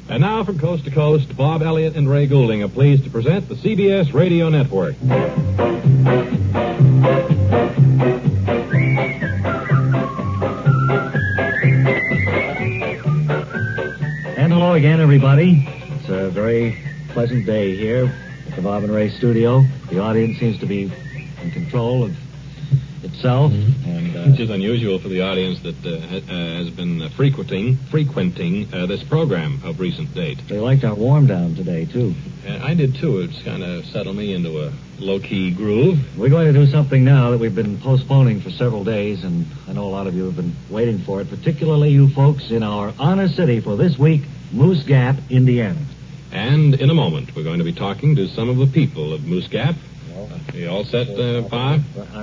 And now from coast to coast, Bob Elliott and Ray Goulding are pleased to present the CBS Radio Network. And hello again, everybody. It's a very pleasant day here at the Bob and Ray studio. The audience seems to be in control of itself, which is unusual for the audience that has been frequenting this program of recent date. They liked our warm down today too. I did too. It's kind of settled me into a low-key groove. We're going to do something now that we've been postponing for several days, and I know a lot of you have been waiting for it, particularly you folks in our honor city for this week, Moose Gap, Indiana. And in a moment, we're going to be talking to some of the people of Moose Gap. You all set, Bob?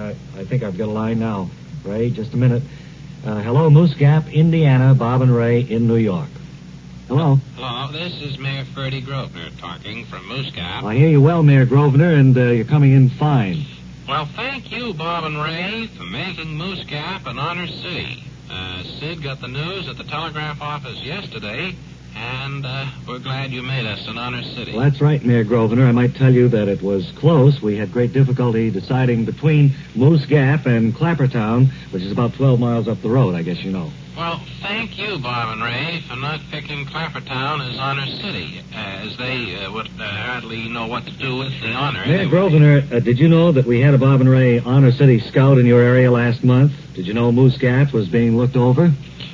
I think I've got a line now. Ray, just a minute. Hello, Moose Gap, Indiana, Bob and Ray in New York. Hello. Hello, this is Mayor Ferdy Grosvenor talking from Moose Gap. I hear you well, Mayor Grosvenor, and you're coming in fine. Well, thank you, Bob and Ray, for making Moose Gap an honor city. Sid got the news at the telegraph office yesterday, and we're glad you made us an honor city. Well, that's right, Mayor Grosvenor. I might tell you that it was close. We had great difficulty deciding between Moose Gap and Clappertown, which is about 12 miles up the road, I guess you know. Well, thank you, Bob and Ray, for not picking Clappertown as honor city, as they would hardly know what to do with the honor. Mayor Grosvenor, did you know that we had a Bob and Ray honor city scout in your area last month? Did you know Moose Gap was being looked over?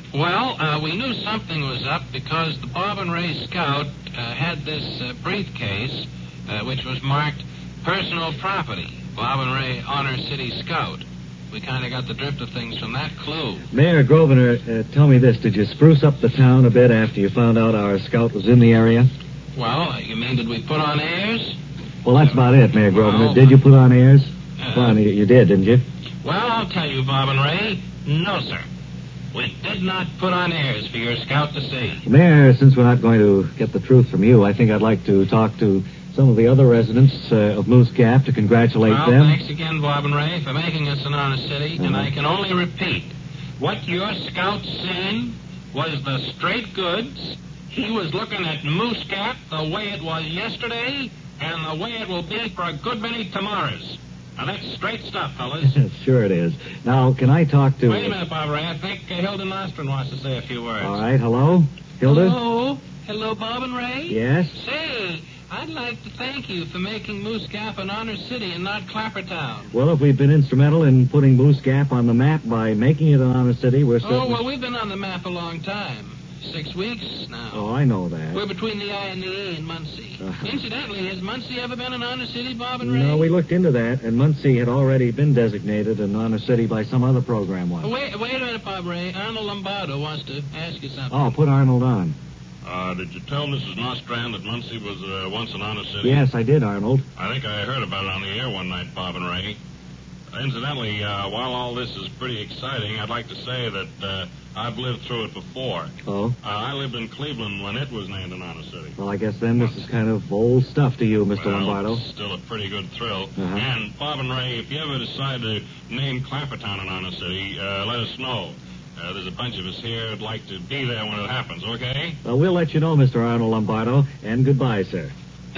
Well, we knew something was up because the Bob and Ray Scout had this briefcase which was marked personal property, Bob and Ray Honor City Scout. We kind of got the drift of things from that clue. Mayor Grosvenor, tell me this. Did you spruce up the town a bit after you found out our scout was in the area? Well, you mean did we put on airs? Well, that's about it, Mayor Grosvenor. Did you put on airs? Well, you did, didn't you? Well, I'll tell you, Bob and Ray, no, sir. We did not put on airs for your scout to see. Mayor, since we're not going to get the truth from you, I think I'd like to talk to some of the other residents of Moose Gap to congratulate them. Well, thanks again, Bob and Ray, for making us an honor city, and I can only repeat, what your scout seen was the straight goods. He was looking at Moose Gap the way it was yesterday, and the way it will be for a good many tomorrows. Now, that's straight stuff, fellas. Sure it is. Now, can I talk to... Wait a minute, Bob Ray. I think Hilda Nostrin wants to say a few words. All right. Hello? Hilda? Hello, Bob and Ray? Yes? Say, I'd like to thank you for making Moose Gap an honor city and not Clappertown. Well, if we've been instrumental in putting Moose Gap on the map by making it an honor city, we're certainly... Oh, well, we've been on the map a long time. 6 weeks now. Oh, I know that. We're between the I and the E in Muncie. Incidentally, has Muncie ever been an honor city, Bob and Ray? No, we looked into that, and Muncie had already been designated an honor city by some other program once. Wait a minute, Bob Ray. Arnold Lombardo wants to ask you something. Oh, put Arnold on. Did you tell Mrs. Nostrand that Muncie was once an honor city? Yes, I did, Arnold. I think I heard about it on the air one night, Bob and Ray. Incidentally, while all this is pretty exciting, I'd like to say that I've lived through it before. Oh? I lived in Cleveland when it was named an honor city. Well, I guess then this is kind of old stuff to you, Mr. Lombardo. It's still a pretty good thrill. And, Bob and Ray, if you ever decide to name Clappertown an honor city, let us know. There's a bunch of us here who'd like to be there when it happens, okay? Well, we'll let you know, Mr. Arnold Lombardo, and goodbye, sir.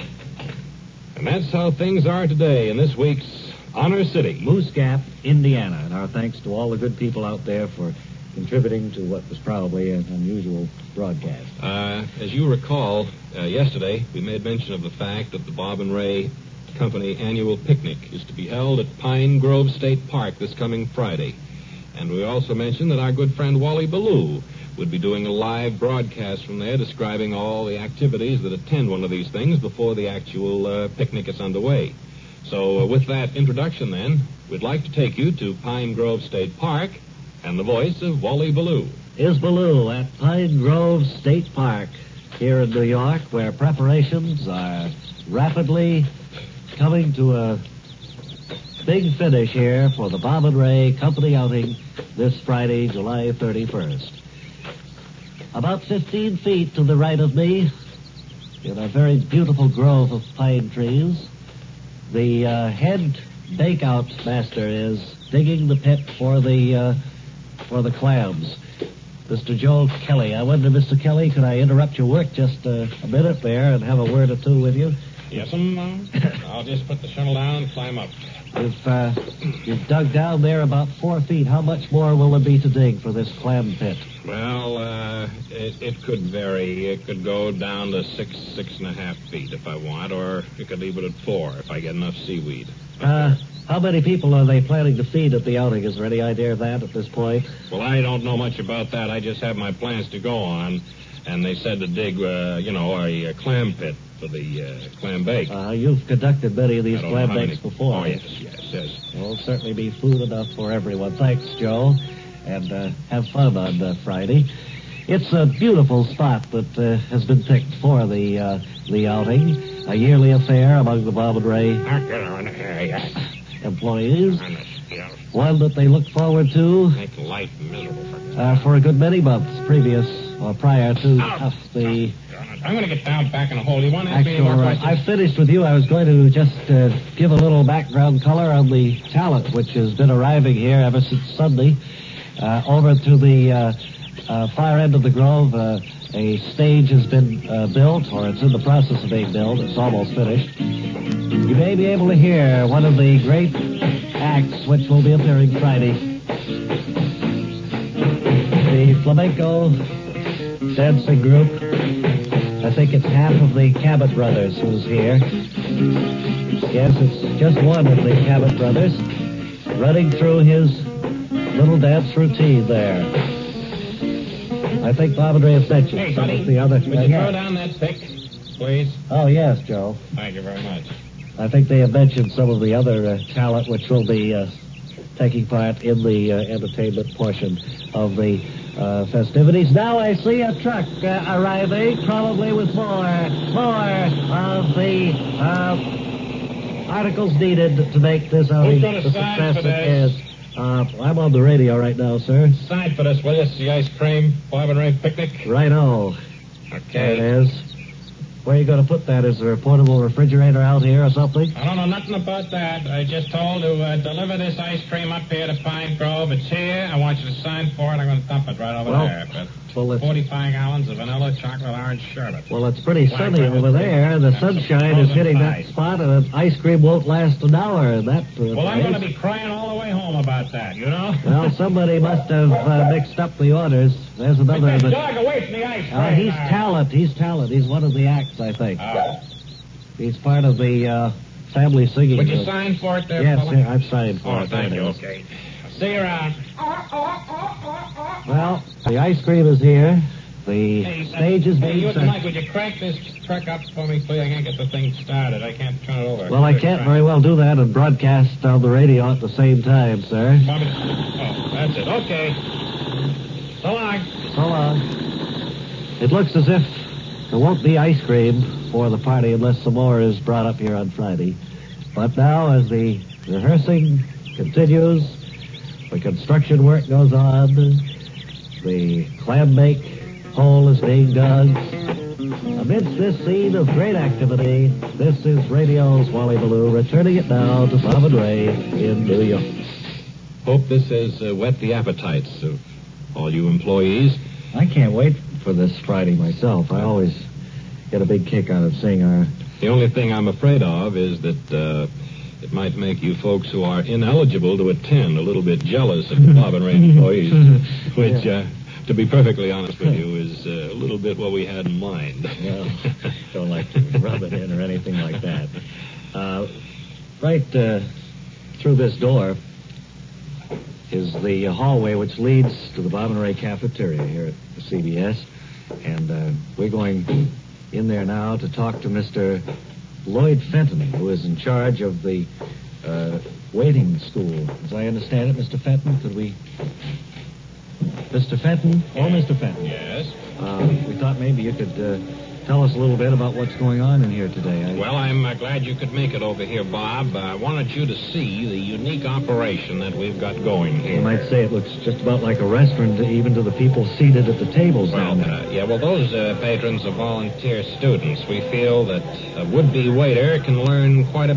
And that's how things are today in this week's Honor City, Moose Gap, Indiana. And our thanks to all the good people out there for contributing to what was probably an unusual broadcast. As you recall, yesterday we made mention of the fact that the Bob and Ray Company annual picnic is to be held at Pine Grove State Park this coming Friday. And we also mentioned that our good friend Wally Ballou would be doing a live broadcast from there describing all the activities that attend one of these things before the actual picnic is underway. So with that introduction, then, we'd like to take you to Pine Grove State Park and the voice of Wally Ballou. Here's Ballou at Pine Grove State Park here in New York, where preparations are rapidly coming to a big finish here for the Bob and Ray Company outing this Friday, July 31st. About 15 feet to the right of me, in a very beautiful grove of pine trees, the head bakeout master is digging the pit for the clams. Mr. Joel Kelly. I wonder, Mr. Kelly, could I interrupt your work just a minute there and have a word or two with you? Yes, I'll just put the shovel down and climb up. You've dug down there about 4 feet. How much more will there be to dig for this clam pit? Well, it could vary. It could go down to 6.5 feet if I want, or it could leave it at 4 if I get enough seaweed. How many people are they planning to feed at the outing? Is there any idea of that at this point? Well, I don't know much about that. I just have my plans to go on, and they said to dig, a clam pit for the clam bake. You've conducted many of these clam bakes before. Oh, yes. There'll certainly be food enough for everyone. Thanks, Joe, and have fun on Friday. It's a beautiful spot that has been picked for the outing, a yearly affair among the Bob and Ray employees, one that they look forward to make life miserable for a good many months prior to the I'm going to get down back in a hole. You want to ask me any more questions? I finished with you. I was going to just give a little background color on the talent which has been arriving here ever since Sunday. Over to the far end of the grove, a stage has been built, or it's in the process of being built. It's almost finished. You may be able to hear one of the great acts which will be appearing Friday. The flamenco dancing group. I think it's half of the Cabot brothers who's here. Yes, it's just one of the Cabot brothers running through his little dance routine there. I think Bob and Ray have mentioned Hey, some buddy, of the other... would you throw down that pick, please? Oh, yes, Joe. Thank you very much. I think they have mentioned some of the other talent which will be taking part in the entertainment portion of the festivities. Now I see a truck arriving, probably with more of the articles needed to make this outing the success it is. I'm on the radio right now, sir. Sign for this, will you? It's the ice cream Bob and Ray picnic. Righto. Okay. There it is. Where are you going to put that? Is there a portable refrigerator out here or something? I don't know nothing about that. I just told to deliver this ice cream up here to Pine Grove. It's here. I want you to sign for it. I'm going to dump it right over there. But 45 gallons of vanilla chocolate orange sherbet. Well, it's pretty sunny over there. The sunshine is hitting that spot, and the ice cream won't last an hour. I'm going to be crying all the way home about that, you know? Well, somebody must have mixed up the orders. There's another... Take that dog away from the ice cream. He's talent. He's one of the acts, I think. He's part of the family singing. Would you sign for it there, Yes, fella? I've signed for it. Thank you. Okay. See you around. Well, the ice cream is here. The stage is being set. Mike, would you crank this truck up for me, please? I can't get the thing started. I can't turn it over. Well, I can't very well do that and broadcast on the radio at the same time, sir. That's it. Okay. So long. So long. It looks as if there won't be ice cream for the party unless some more is brought up here on Friday. But now, as the rehearsing continues, the construction work goes on, the clam bake hole is being dug. Amidst this scene of great activity, this is Radio's Wally Ballou, returning it now to Bob and Ray in New York. Hope this has whet the appetites of all you employees. I can't wait for this Friday myself. I always get a big kick out of seeing our... The only thing I'm afraid of is that it might make you folks who are ineligible to attend a little bit jealous of the Bob and Ray employees, which, to be perfectly honest with you, is a little bit what we had in mind. Well, don't like to rub it in or anything like that. Right through this door is the hallway which leads to the Bob and Ray cafeteria here at the CBS. And we're going in there now to talk to Mr. Lloyd Fenton, who is in charge of the waiting school. As I understand it, Mr. Fenton, could we... Mr. Fenton? Oh, Mr. Fenton. Yes? We thought maybe you could tell us a little bit about what's going on in here today. Well, I'm glad you could make it over here, Bob. I wanted you to see the unique operation that we've got going here. You might say it looks just about like a restaurant, even to the people seated at the tables down there. Well, those patrons are volunteer students. We feel that a would-be waiter can learn quite a bit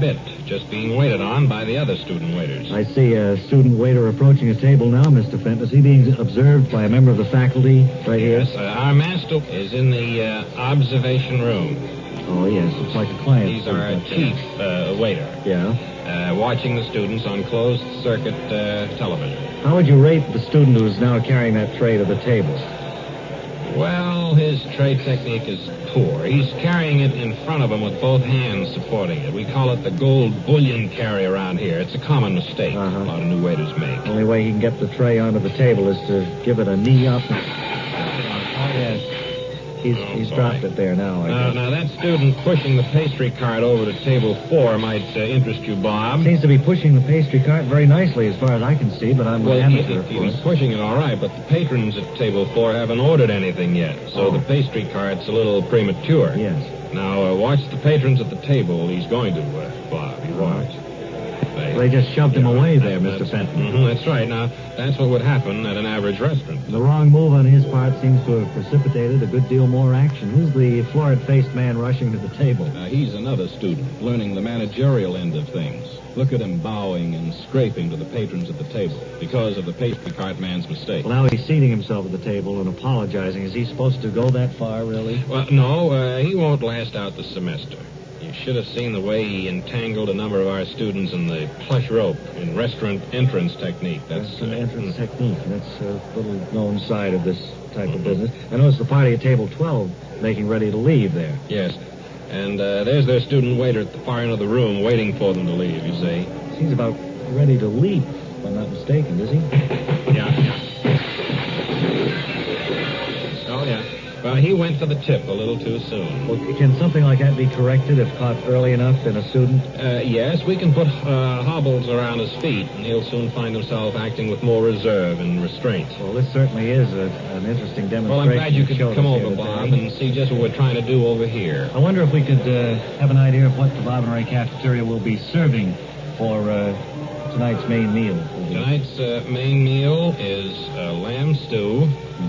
just being waited on by the other student waiters. I see a student waiter approaching a table now, Mr. Fenton. Is he being observed by a member of the faculty right here? Yes, our master is in the observation room. Oh, yes. It's like a client. He's our chief waiter. Yeah. Watching the students on closed-circuit television. How would you rate the student who's now carrying that tray to the table? Well, his tray technique is poor. He's carrying it in front of him with both hands supporting it. We call it the gold bullion carry around here. It's a common mistake a lot of new waiters make. The only way he can get the tray onto the table is to give it a knee up. Oh, yes. He's dropped it there now. Now, that student pushing the pastry cart over to table 4 might interest you, Bob. Seems to be pushing the pastry cart very nicely as far as I can see, but I'm an amateur, of course. He's pushing it all right, but the patrons at table 4 haven't ordered anything yet, so the pastry cart's a little premature. Yes. Now, watch the patrons at the table. He's going to, Bob. You watch. They just shoved him away there, Mr. Fenton. That's right. Now, that's what would happen at an average restaurant. The wrong move on his part seems to have precipitated a good deal more action. Who's the florid-faced man rushing to the table? He's another student, learning the managerial end of things. Look at him bowing and scraping to the patrons at the table because of the pastry cart man's mistake. Well, now he's seating himself at the table and apologizing. Is he supposed to go that far, really? Well, no, he won't last out the semester. You should have seen the way he entangled a number of our students in the plush rope in restaurant entrance technique. That's an entrance technique. That's a little known side of this type of business. I noticed the party at table 12 making ready to leave there. Yes. And there's their student waiter at the far end of the room waiting for them to leave, you see. He's about ready to leave, if I'm not mistaken, is he? Yeah. Oh, yeah. Well, he went for the tip a little too soon. Well, can something like that be corrected if caught early enough in a student? Yes, we can put hobbles around his feet, and he'll soon find himself acting with more reserve and restraint. Well, this certainly is an interesting demonstration. Well, I'm glad you could come over, Bob, and see just what we're trying to do over here. I wonder if we could have an idea of what the Bob and Ray cafeteria will be serving for tonight's main meal. Tonight's main meal is lamb stew.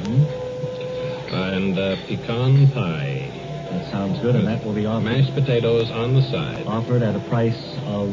And pecan pie. That sounds good, and that will be offered. Mashed potatoes on the side. Offered at a price of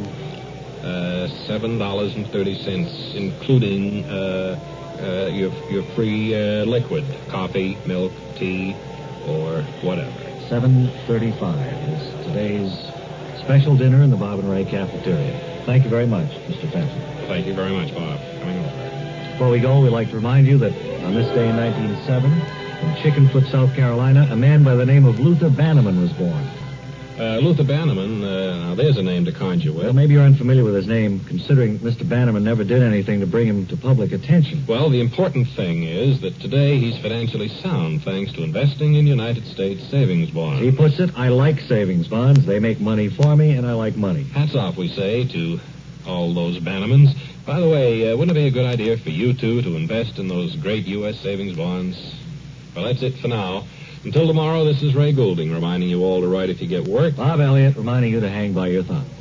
$7.30, including your free liquid, coffee, milk, tea, or whatever. $7.35 is today's special dinner in the Bob and Ray cafeteria. Thank you very much, Mr. Fenton. Thank you very much, Bob. Coming over. Before we go, we'd like to remind you that on this day in 1907, in Chickenfoot, South Carolina, a man by the name of Luther Bannerman was born. Luther Bannerman, now there's a name to conjure with. Well, maybe you're unfamiliar with his name, considering Mr. Bannerman never did anything to bring him to public attention. Well, the important thing is that today he's financially sound thanks to investing in United States savings bonds. He puts it, I like savings bonds. They make money for me, and I like money. Hats off, we say, to all those Bannermans. By the way, wouldn't it be a good idea for you two to invest in those great U.S. savings bonds? Well, that's it for now. Until tomorrow, this is Ray Goulding reminding you all to write if you get work. Bob Elliott reminding you to hang by your thumbs.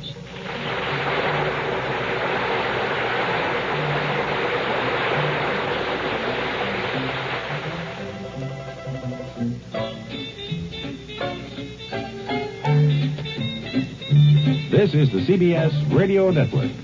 This is the CBS Radio Network.